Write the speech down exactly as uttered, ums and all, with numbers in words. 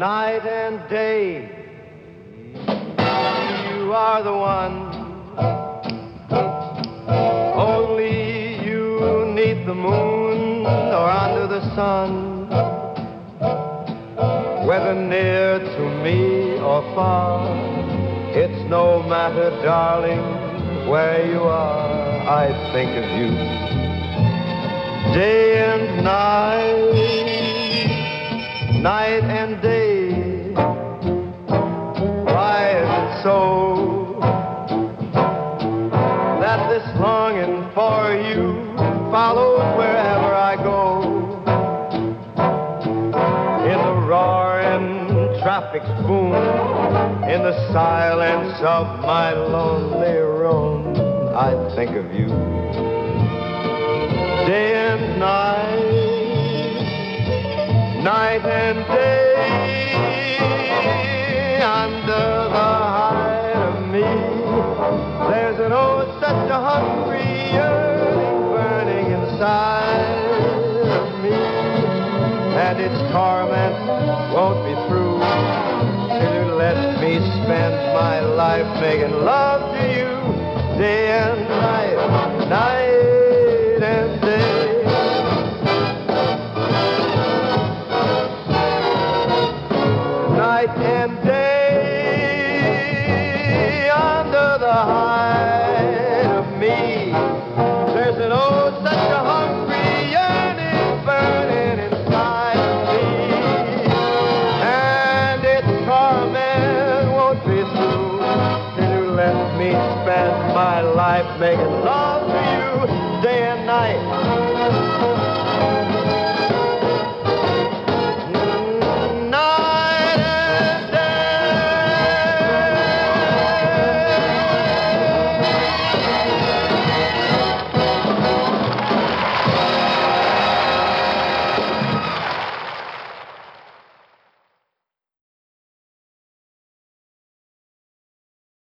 night and day. You are the one. Only you neath the moon or under the sun. Whether near to me or far, it's no matter, darling, where you are. I think of you day and night, night and day. Why is it so that this longing for you follows wherever I go? In the roaring traffic's boom, in the silence of my lonely room, I think of you day and night, night and day. Under the hide of me, there's an oh such a hungry yearning burning inside of me, and its torment won't be through till you let me spend my life making love to you day and night, night and day. Night and day, under the hide of me, there's an oh such a hungry yearning burning inside of me, and its torment won't be through till you let me spend my life making love to you day and night.